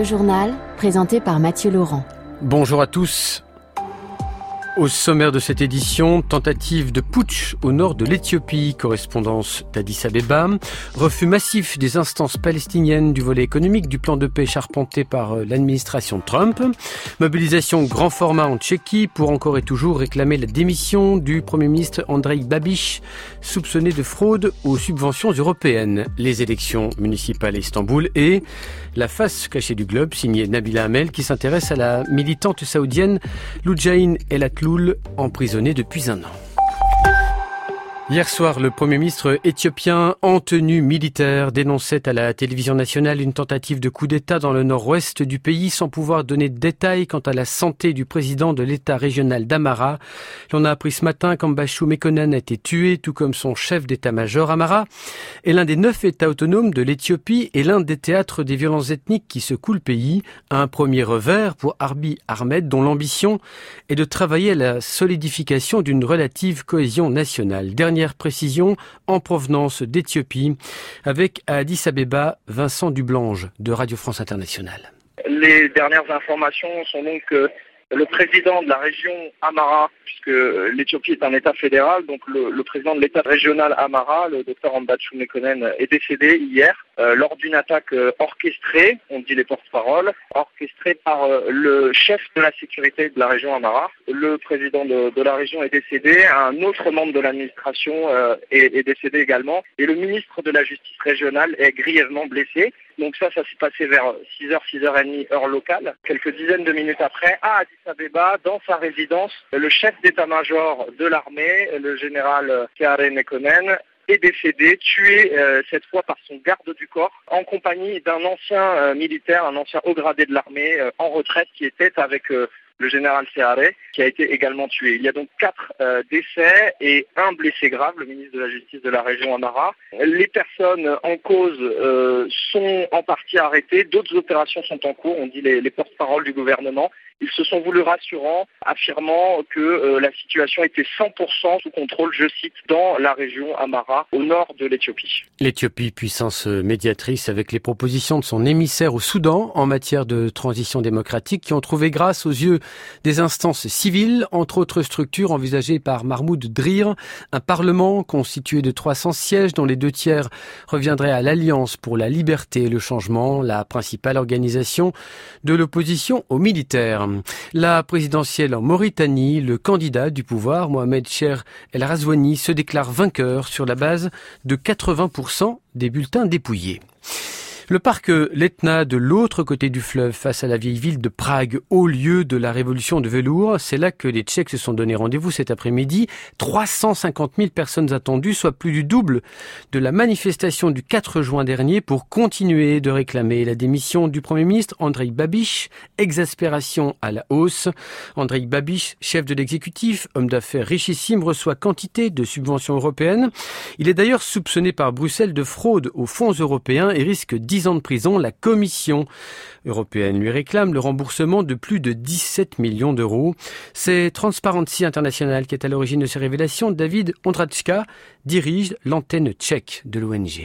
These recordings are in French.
le journal, présenté par Mathieu Laurent. Bonjour à tous. Au sommaire de cette édition, tentative de putsch au nord de l'Éthiopie, correspondance d'Addis Abeba, refus massif des instances palestiniennes du volet économique du plan de paix charpenté par l'administration Trump, mobilisation grand format en Tchéquie pour encore et toujours réclamer la démission du Premier ministre Andrej Babiš, soupçonné de fraude aux subventions européennes, les élections municipales à Istanbul et la face cachée du globe, signée Nabila Hamel, qui s'intéresse à la militante saoudienne Loujain El Atloul, emprisonnée depuis 1 an. Hier soir, le Premier ministre éthiopien en tenue militaire dénonçait à la télévision nationale une tentative de coup d'État dans le nord-ouest du pays sans pouvoir donner de détails quant à la santé du président de l'État régional d'Amara. L'on a appris ce matin qu'Ambashu Mekonnen a été tué, tout comme son chef d'état-major. Amara est l'un des 9 États autonomes de l'Éthiopie et l'un des théâtres des violences ethniques qui secouent le pays. Un premier revers pour Abiy Ahmed, dont l'ambition est de travailler à la solidification d'une relative cohésion nationale. Dernière précision en provenance d'Éthiopie avec à Addis Abeba Vincent Dublange de Radio France Internationale. Les dernières informations sont donc que le président de la région Amara, puisque l'Éthiopie est un État fédéral, donc le président de l'État régional Amara, le docteur Ambashu Mekonnen, est décédé hier lors d'une attaque orchestrée, on dit les porte-paroles, orchestrée par le chef de la sécurité de la région Amara. Le président de la région est décédé, un autre membre de l'administration est décédé également, et le ministre de la Justice régionale est grièvement blessé. Donc ça s'est passé vers 6h, 6h30 heure locale. Quelques dizaines de minutes après, à Addis Abeba, dans sa résidence, le chef d'état-major de l'armée, le général Seare Mekonnen, est décédé, tué cette fois par son garde du corps, en compagnie d'un ancien militaire, un ancien haut gradé de l'armée en retraite qui était avec le général Seare, qui a été également tué. Il y a donc 4 décès et 1 blessé grave, le ministre de la Justice de la région Amara. Les personnes en cause sont en partie arrêtées, d'autres opérations sont en cours, on dit les porte-paroles du gouvernement. Ils se sont voulus rassurants, affirmant que la situation était 100% sous contrôle, je cite, dans la région Amara, au nord de l'Éthiopie. L'Éthiopie, puissance médiatrice avec les propositions de son émissaire au Soudan en matière de transition démocratique qui ont trouvé grâce aux yeux des instances civiles, entre autres structures envisagées par Mahmoud Drir, un parlement constitué de 300 sièges dont les 2 tiers reviendraient à l'Alliance pour la liberté et le changement, la principale organisation de l'opposition aux militaires. La présidentielle en Mauritanie, le candidat du pouvoir, Mohamed Cher El Razouani, se déclare vainqueur sur la base de 80% des bulletins dépouillés. Le parc l'Etna de l'autre côté du fleuve, face à la vieille ville de Prague, haut lieu de la révolution de velours, c'est là que les Tchèques se sont donné rendez-vous cet après-midi. 350 000 personnes attendues, soit plus du double de la manifestation du 4 juin dernier pour continuer de réclamer la démission du Premier ministre Andrej Babiš. Exaspération à la hausse. Andrej Babiš, chef de l'exécutif, homme d'affaires richissime, reçoit quantité de subventions européennes. Il est d'ailleurs soupçonné par Bruxelles de fraude aux fonds européens et risque 10 ans de prison. La Commission européenne lui réclame le remboursement de plus de 17 millions d'euros. C'est Transparency International qui est à l'origine de ces révélations. David Ondračka dirige l'antenne tchèque de l'ONG.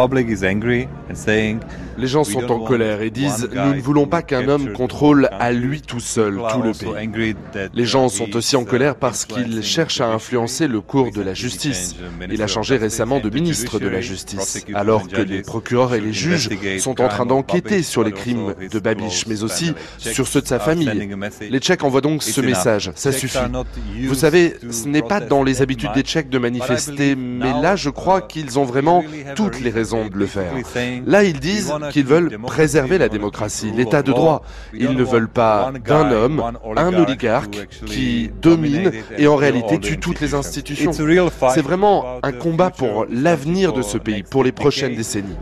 Les gens sont en colère et disent « Nous ne voulons pas qu'un homme contrôle à lui tout seul tout le pays ». Les gens sont aussi en colère parce qu'ils cherchent à influencer le cours de la justice. Il a changé récemment de ministre de la Justice, alors que les procureurs et les juges sont en train d'enquêter sur les crimes de Babiš, mais aussi sur ceux de sa famille. Les Tchèques envoient donc ce message, ça suffit. Vous savez, ce n'est pas dans les habitudes des Tchèques de manifester, mais là je crois qu'ils ont vraiment toutes les raisons de le faire. Là, ils disent qu'ils veulent préserver la démocratie, l'état de droit. Ils ne veulent pas d'un homme, un oligarque qui domine et en réalité tue toutes les institutions. C'est vraiment un combat pour l'avenir de ce pays, pour les prochaines décennies.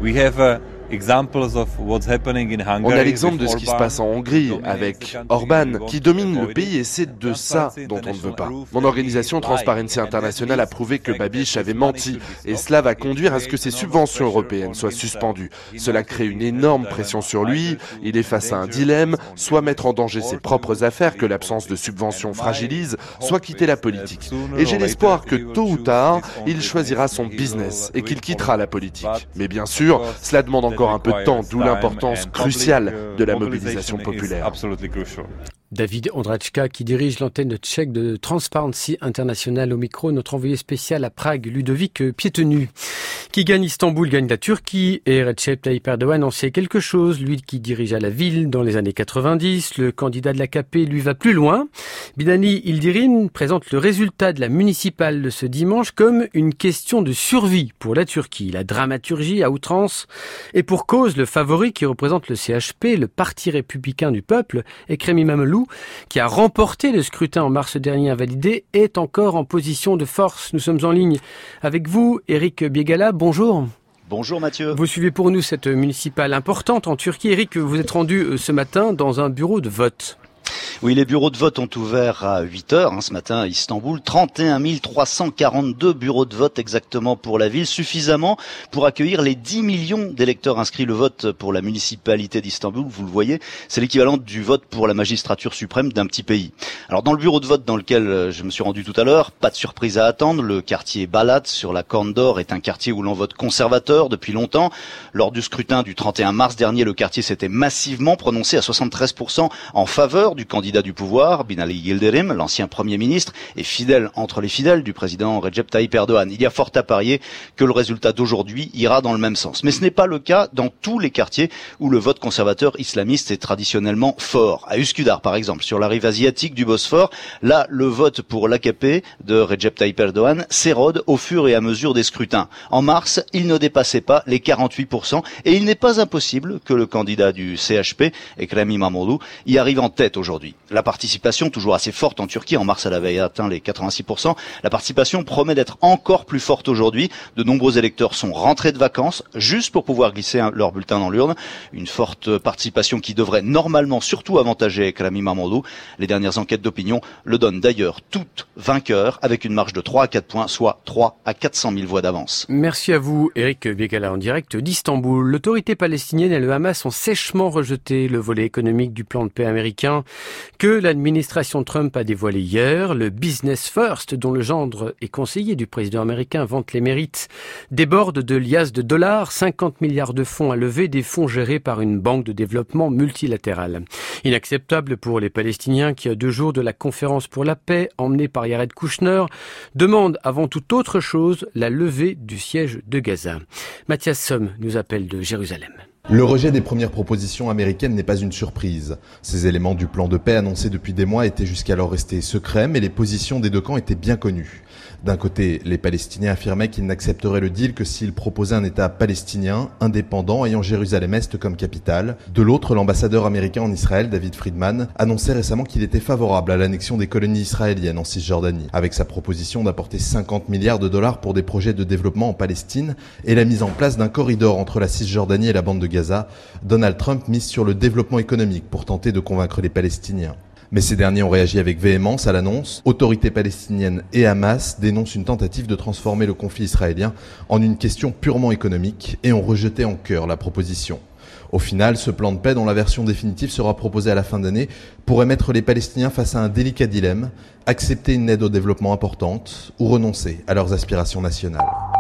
On a l'exemple de ce qui se passe en Hongrie avec Orban qui domine le pays et c'est de ça dont on ne veut pas. Mon organisation Transparency International a prouvé que Babiš avait menti et cela va conduire à ce que ses subventions européennes soient suspendues. Cela crée une énorme pression sur lui, il est face à un dilemme, soit mettre en danger ses propres affaires que l'absence de subventions fragilise, soit quitter la politique. Et j'ai l'espoir que tôt ou tard, il choisira son business et qu'il quittera la politique. Mais bien sûr, cela demande encore encore un peu de temps, d'où l'importance cruciale de la mobilisation populaire. David Ondráčka, qui dirige l'antenne tchèque de Transparency International, au micro, notre envoyé spécial à Prague, Ludovic Pietenu. Qui gagne Istanbul gagne la Turquie, et Recep Tayyip Erdogan en sait quelque chose, lui qui dirigea la ville dans les années 90. Le candidat de l'AKP lui va plus loin. Binali Yildirim présente le résultat de la municipale de ce dimanche comme une question de survie pour la Turquie. La dramaturgie à outrance, et pour cause, le favori qui représente le CHP, le Parti républicain du peuple, Ekrem İmamoğlu, qui a remporté le scrutin en mars dernier invalidé, est encore en position de force. Nous sommes en ligne avec vous, Eric Biegala. Bonjour. Bonjour Mathieu. Vous suivez pour nous cette municipale importante en Turquie. Eric, vous êtes rendu ce matin dans un bureau de vote. Oui, les bureaux de vote ont ouvert à 8h ce matin à Istanbul. 31 342 bureaux de vote exactement pour la ville, suffisamment pour accueillir les 10 millions d'électeurs inscrits. Le vote pour la municipalité d'Istanbul, vous le voyez, c'est l'équivalent du vote pour la magistrature suprême d'un petit pays. Alors dans le bureau de vote dans lequel je me suis rendu tout à l'heure, pas de surprise à attendre. Le quartier Balat sur la Corne d'Or est un quartier où l'on vote conservateur depuis longtemps. Lors du scrutin du 31 mars dernier, le quartier s'était massivement prononcé à 73% en faveur du candidat du pouvoir, Binali Yildirim, l'ancien Premier ministre, est fidèle entre les fidèles du président Recep Tayyip Erdogan. Il y a fort à parier que le résultat d'aujourd'hui ira dans le même sens. Mais ce n'est pas le cas dans tous les quartiers où le vote conservateur islamiste est traditionnellement fort. À Üsküdar, par exemple, sur la rive asiatique du Bosphore, là, le vote pour l'AKP de Recep Tayyip Erdogan s'érode au fur et à mesure des scrutins. En mars, il ne dépassait pas les 48% et il n'est pas impossible que le candidat du CHP, Ekrem İmamoğlu, y arrive en tête aujourd'hui. La participation, toujours assez forte en Turquie, en mars elle avait atteint les 86%, la participation promet d'être encore plus forte aujourd'hui. De nombreux électeurs sont rentrés de vacances juste pour pouvoir glisser leur bulletin dans l'urne. Une forte participation qui devrait normalement surtout avantager Ekrem İmamoğlu. Les dernières enquêtes d'opinion le donnent d'ailleurs toutes vainqueurs avec une marge de 3 à 4 points, soit 3 à 400 000 voix d'avance. Merci à vous, Eric Biegala, en direct d'Istanbul. L'autorité palestinienne et le Hamas ont sèchement rejeté le volet économique du plan de paix américain que l'administration Trump a dévoilé hier. Le Business First, dont le gendre et conseiller du président américain vante les mérites, déborde de liasses de dollars, 50 milliards de fonds à lever, des fonds gérés par une banque de développement multilatérale. Inacceptable pour les Palestiniens qui, à 2 jours de la conférence pour la paix, emmenée par Jared Kushner, demandent avant toute autre chose la levée du siège de Gaza. Mathias Somm nous appelle de Jérusalem. Le rejet des premières propositions américaines n'est pas une surprise. Ces éléments du plan de paix annoncé depuis des mois étaient jusqu'alors restés secrets, mais les positions des deux camps étaient bien connues. D'un côté, les Palestiniens affirmaient qu'ils n'accepteraient le deal que s'ils proposaient un État palestinien, indépendant, ayant Jérusalem-Est comme capitale. De l'autre, l'ambassadeur américain en Israël, David Friedman, annonçait récemment qu'il était favorable à l'annexion des colonies israéliennes en Cisjordanie, avec sa proposition d'apporter 50 milliards de dollars pour des projets de développement en Palestine et la mise en place d'un corridor entre la Cisjordanie et la bande de Gaza. Donald Trump mise sur le développement économique pour tenter de convaincre les Palestiniens. Mais ces derniers ont réagi avec véhémence à l'annonce. Autorités palestiniennes et Hamas dénoncent une tentative de transformer le conflit israélien en une question purement économique et ont rejeté en chœur la proposition. Au final, ce plan de paix, dont la version définitive sera proposée à la fin d'année, pourrait mettre les Palestiniens face à un délicat dilemme, accepter une aide au développement importante ou renoncer à leurs aspirations nationales.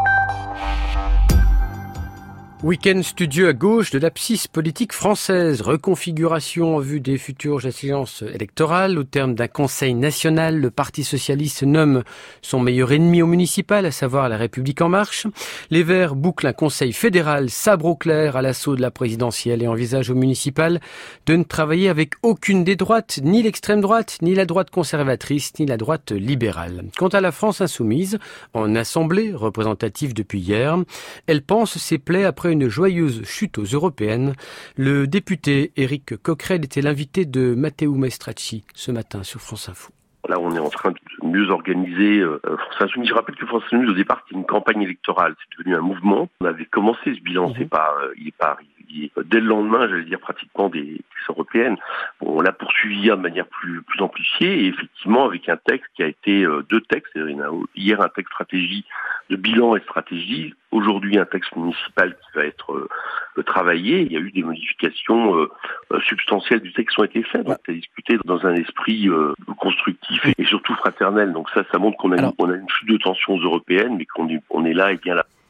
Week-end studieux à gauche de l'abscisse politique française. Reconfiguration en vue des futures échéances électorales. Au terme d'un conseil national, le Parti socialiste nomme son meilleur ennemi au municipal, à savoir la République en marche. Les Verts bouclent un conseil fédéral sabre au clair à l'assaut de la présidentielle et envisagent au municipal de ne travailler avec aucune des droites, ni l'extrême droite, ni la droite conservatrice, ni la droite libérale. Quant à la France insoumise, en assemblée représentative depuis hier, elle pense ses plaies après une joyeuse chute aux européennes. Le député Éric Coquerel était l'invité de Matteo Maestracci ce matin sur France Info. Là, on est en train de mieux organiser France Insoumise. Je rappelle que France Insoumise, au départ, c'était une campagne électorale. C'est devenu un mouvement. On avait commencé ce bilan. Il n'est pas arrivé. Dès le lendemain, j'allais dire pratiquement des européennes. Bon, on l'a poursuivi de manière plus amplifiée et effectivement avec un texte qui a été 2 textes. Hier, un texte stratégie de bilan et stratégie. Aujourd'hui, un texte municipal qui va être travaillé. Il y a eu des modifications substantielles du texte qui ont été faites. Donc, ça a discuté dans un esprit constructif et surtout fraternel. Donc ça montre qu'on a une chute de tensions européennes, mais qu'on est là et bien là.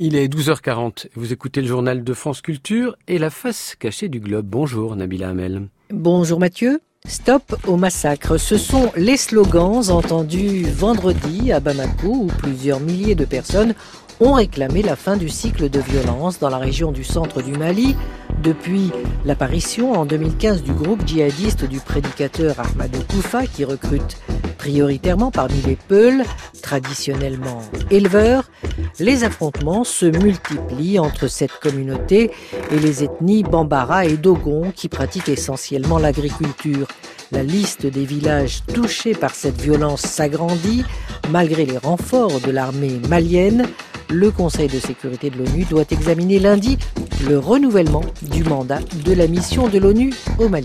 Il est 12h40. Vous écoutez le journal de France Culture et la face cachée du globe. Bonjour Nabila Hamel. Bonjour Mathieu. Stop au massacre. Ce sont les slogans entendus vendredi à Bamako où plusieurs milliers de personnes ont réclamé la fin du cycle de violence dans la région du centre du Mali depuis l'apparition en 2015 du groupe djihadiste du prédicateur Ahmadou Koufa qui recrute prioritairement parmi les Peuls, traditionnellement éleveurs. Les affrontements se multiplient entre cette communauté et les ethnies Bambara et Dogon qui pratiquent essentiellement l'agriculture. La liste des villages touchés par cette violence s'agrandit malgré les renforts de l'armée malienne. Le Conseil de sécurité de l'ONU doit examiner lundi le renouvellement du mandat de la mission de l'ONU au Mali.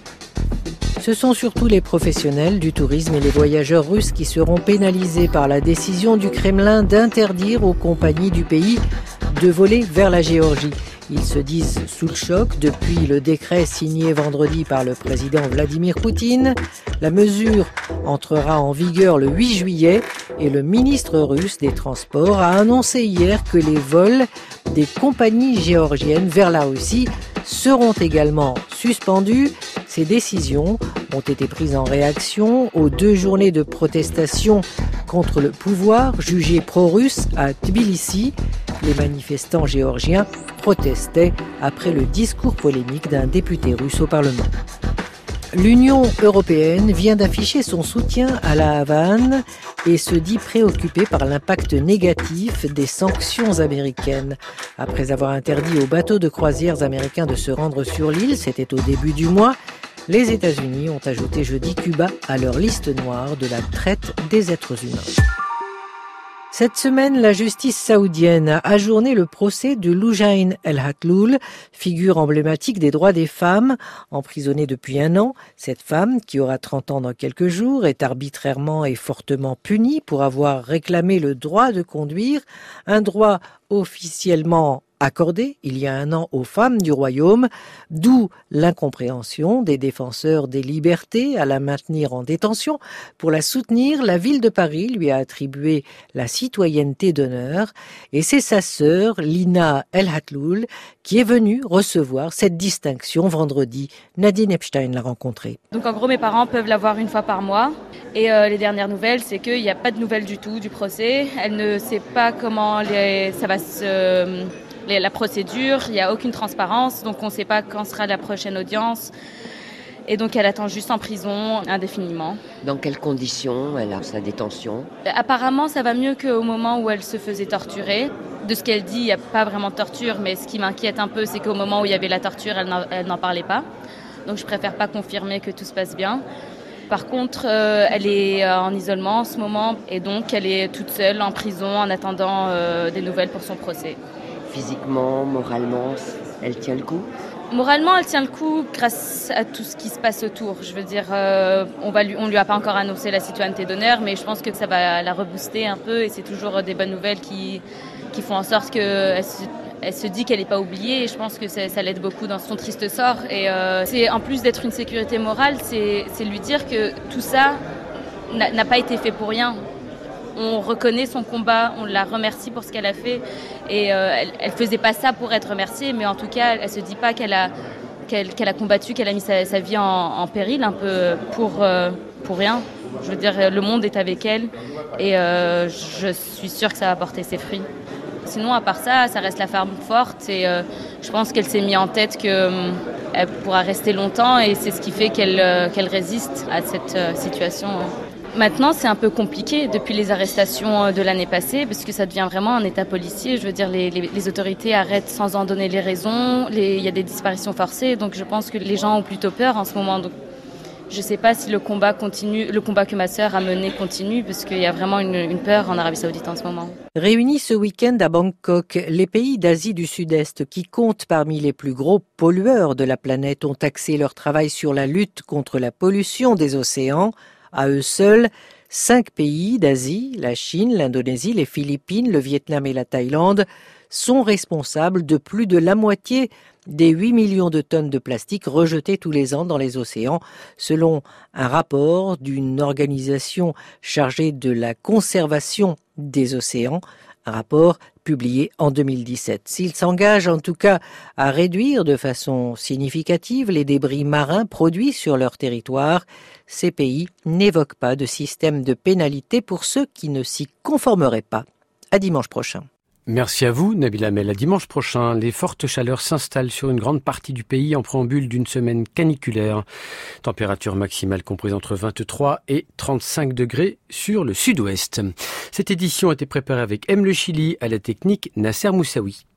Ce sont surtout les professionnels du tourisme et les voyageurs russes qui seront pénalisés par la décision du Kremlin d'interdire aux compagnies du pays de voler vers la Géorgie. Ils se disent sous le choc depuis le décret signé vendredi par le président Vladimir Poutine. La mesure entrera en vigueur le 8 juillet et le ministre russe des Transports a annoncé hier que les vols des compagnies géorgiennes vers la Russie seront également suspendus. Ces décisions ont été prises en réaction aux 2 journées de protestation contre le pouvoir jugé pro-russe à Tbilissi. Les manifestants géorgiens protestaient après le discours polémique d'un député russe au Parlement. L'Union européenne vient d'afficher son soutien à la Havane et se dit préoccupée par l'impact négatif des sanctions américaines. Après avoir interdit aux bateaux de croisières américains de se rendre sur l'île, c'était au début du mois, les États-Unis ont ajouté jeudi Cuba à leur liste noire de la traite des êtres humains. Cette semaine, la justice saoudienne a ajourné le procès de Loujain El Hatloul, figure emblématique des droits des femmes, emprisonnée depuis 1 an. Cette femme, qui aura 30 ans dans quelques jours, est arbitrairement et fortement punie pour avoir réclamé le droit de conduire, un droit officiellement accordé il y a 1 an aux femmes du royaume, d'où l'incompréhension des défenseurs des libertés à la maintenir en détention. Pour la soutenir, la ville de Paris lui a attribué la citoyenneté d'honneur et c'est sa sœur, Lina El Hatloul, qui est venue recevoir cette distinction vendredi. Nadine Epstein l'a rencontrée. Donc en gros, mes parents peuvent l'avoir 1 fois par mois et les dernières nouvelles, c'est qu'il n'y a pas de nouvelles du tout du procès. Elle ne sait pas comment ça va la procédure, il n'y a aucune transparence, donc on ne sait pas quand sera la prochaine audience. Et donc elle attend juste en prison indéfiniment. Dans quelles conditions elle a sa détention ? Apparemment, ça va mieux qu'au moment où elle se faisait torturer. De ce qu'elle dit, il n'y a pas vraiment de torture, mais ce qui m'inquiète un peu, c'est qu'au moment où il y avait la torture, elle n'en parlait pas. Donc je préfère pas confirmer que tout se passe bien. Par contre, elle est en isolement en ce moment et donc elle est toute seule en prison en attendant des nouvelles pour son procès. Physiquement, moralement, elle tient le coup ? Moralement, elle tient le coup grâce à tout ce qui se passe autour. Je veux dire, on lui a pas encore annoncé la citoyenneté d'honneur, mais je pense que ça va la rebooster un peu et c'est toujours des bonnes nouvelles qui font en sorte qu'elle se dit qu'elle n'est pas oubliée et je pense que ça l'aide beaucoup dans son triste sort. Et c'est en plus d'être une sécurité morale, c'est lui dire que tout ça n'a pas été fait pour rien. On reconnaît son combat, on la remercie pour ce qu'elle a fait et elle faisait pas ça pour être remerciée, mais en tout cas, elle se dit pas qu'elle a combattu, qu'elle a mis sa vie en péril un peu pour rien. Je veux dire, le monde est avec elle et je suis sûre que ça va porter ses fruits. Sinon, à part ça reste la femme forte et je pense qu'elle s'est mis en tête qu'elle pourra rester longtemps et c'est ce qui fait qu'elle résiste à cette situation. Maintenant, c'est un peu compliqué depuis les arrestations de l'année passée parce que ça devient vraiment un état policier. Je veux dire, les autorités arrêtent sans en donner les raisons. Il y a des disparitions forcées, donc je pense que les gens ont plutôt peur en ce moment. Donc, je ne sais pas si le combat que ma sœur a mené continue parce qu'il y a vraiment une peur en Arabie Saoudite en ce moment. Réunis ce week-end à Bangkok, les pays d'Asie du Sud-Est qui comptent parmi les plus gros pollueurs de la planète ont axé leur travail sur la lutte contre la pollution des océans. À eux seuls, 5 pays d'Asie, la Chine, l'Indonésie, les Philippines, le Vietnam et la Thaïlande, sont responsables de plus de la moitié des 8 millions de tonnes de plastique rejetées tous les ans dans les océans, selon un rapport d'une organisation chargée de la conservation des océans, un rapport publié en 2017. S'il s'engage en tout cas à réduire de façon significative les débris marins produits sur leur territoire, ces pays n'évoquent pas de système de pénalité pour ceux qui ne s'y conformeraient pas. À dimanche prochain. Merci à vous, Nabil Hamel. À dimanche prochain, les fortes chaleurs s'installent sur une grande partie du pays en préambule d'une semaine caniculaire. Température maximale comprise entre 23 et 35 degrés sur le sud-ouest. Cette édition a été préparée avec M. Le Chili, à la technique Nasser Moussaoui.